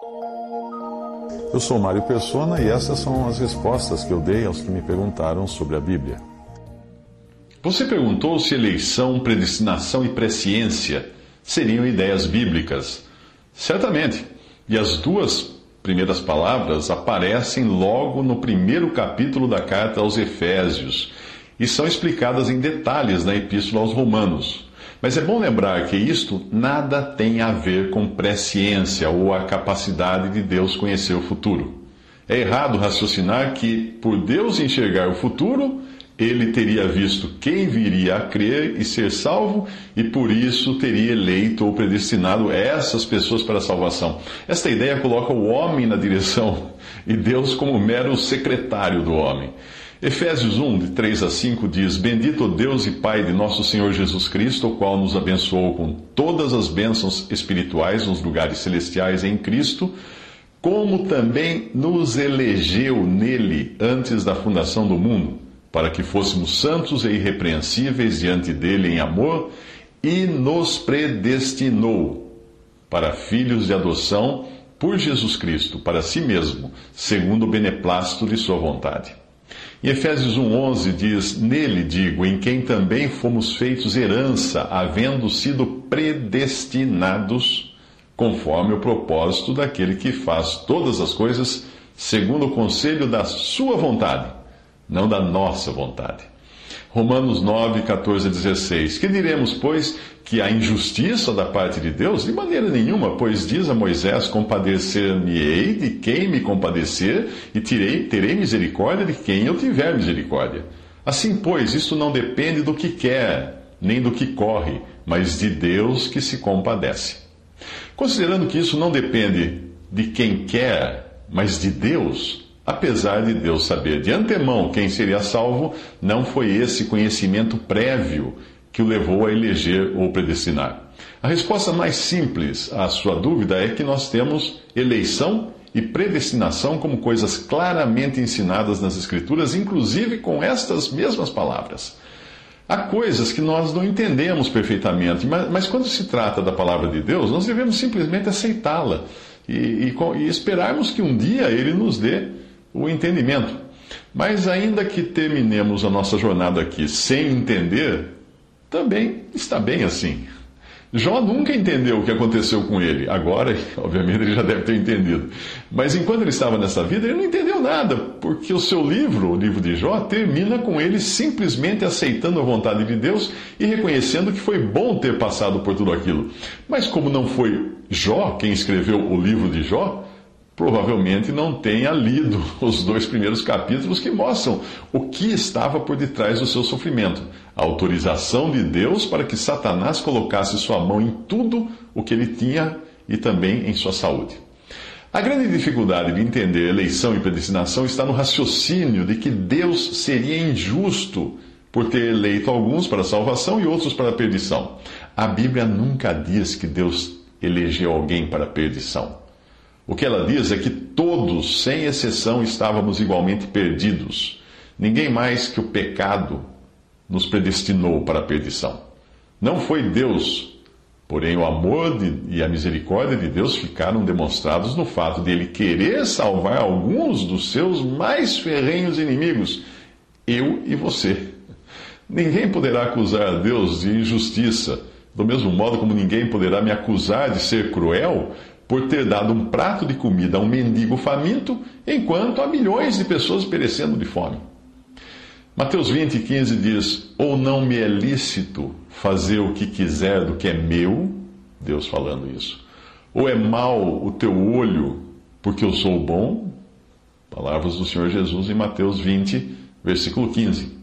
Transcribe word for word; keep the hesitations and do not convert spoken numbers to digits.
Eu sou Mário Persona e essas são as respostas que eu dei aos que me perguntaram sobre a Bíblia. Você perguntou se eleição, predestinação e presciência seriam ideias bíblicas. Certamente. E as duas primeiras palavras aparecem logo no primeiro capítulo da carta aos Efésios e são explicadas em detalhes na Epístola aos Romanos. Mas é bom lembrar que isto nada tem a ver com presciência ou a capacidade de Deus conhecer o futuro. É errado raciocinar que, por Deus enxergar o futuro, ele teria visto quem viria a crer e ser salvo, e por isso teria eleito ou predestinado essas pessoas para a salvação. Esta ideia coloca o homem na direção e Deus como mero secretário do homem. Efésios um, de três a cinco diz: Bendito Deus e Pai de nosso Senhor Jesus Cristo, o qual nos abençoou com todas as bênçãos espirituais nos lugares celestiais em Cristo, como também nos elegeu nele antes da fundação do mundo, para que fôssemos santos e irrepreensíveis diante dele em amor, e nos predestinou para filhos de adoção por Jesus Cristo, para si mesmo, segundo o beneplácito de sua vontade. Em Efésios um, onze diz: Nele, digo, em quem também fomos feitos herança, havendo sido predestinados, conforme o propósito daquele que faz todas as coisas segundo o conselho da sua vontade, não da nossa vontade. Romanos nove, catorze a dezesseis. Que diremos, pois, que há injustiça da parte de Deus? De maneira nenhuma, pois diz a Moisés: Compadecer-me-ei de quem me compadecer, e terei, terei misericórdia de quem eu tiver misericórdia. Assim, pois, isto não depende do que quer, nem do que corre, mas de Deus que se compadece. Considerando que isso não depende de quem quer, mas de Deus, apesar de Deus saber de antemão quem seria salvo, não foi esse conhecimento prévio que o levou a eleger ou predestinar. A resposta mais simples à sua dúvida é que nós temos eleição e predestinação como coisas claramente ensinadas nas Escrituras, inclusive com estas mesmas palavras. Há coisas que nós não entendemos perfeitamente, mas, mas quando se trata da palavra de Deus, nós devemos simplesmente aceitá-la e, e, e esperarmos que um dia Ele nos dê o entendimento. Mas ainda que terminemos a nossa jornada aqui sem entender, também está bem assim. Jó nunca entendeu o que aconteceu com ele. Agora, obviamente, ele já deve ter entendido. Mas enquanto ele estava nessa vida, ele não entendeu nada, porque o seu livro, o livro de Jó, termina com ele simplesmente aceitando a vontade de Deus e reconhecendo que foi bom ter passado por tudo aquilo. Mas como não foi Jó quem escreveu o livro de Jó, provavelmente não tenha lido os dois primeiros capítulos que mostram o que estava por detrás do seu sofrimento. A autorização de Deus para que Satanás colocasse sua mão em tudo o que ele tinha e também em sua saúde. A grande dificuldade de entender eleição e predestinação está no raciocínio de que Deus seria injusto por ter eleito alguns para a salvação e outros para a perdição. A Bíblia nunca diz que Deus elegeu alguém para a perdição. O que ela diz é que todos, sem exceção, estávamos igualmente perdidos. Ninguém mais que o pecado nos predestinou para a perdição. Não foi Deus, porém o amor de, e a misericórdia de Deus ficaram demonstrados no fato de Ele querer salvar alguns dos seus mais ferrenhos inimigos, eu e você. Ninguém poderá acusar a Deus de injustiça, do mesmo modo como ninguém poderá me acusar de ser cruel por ter dado um prato de comida a um mendigo faminto, enquanto há milhões de pessoas perecendo de fome. Mateus vinte, quinze diz: Ou não me é lícito fazer o que quiser do que é meu, Deus falando isso, ou é mau o teu olho porque eu sou bom? Palavras do Senhor Jesus em Mateus vinte, versículo quinze.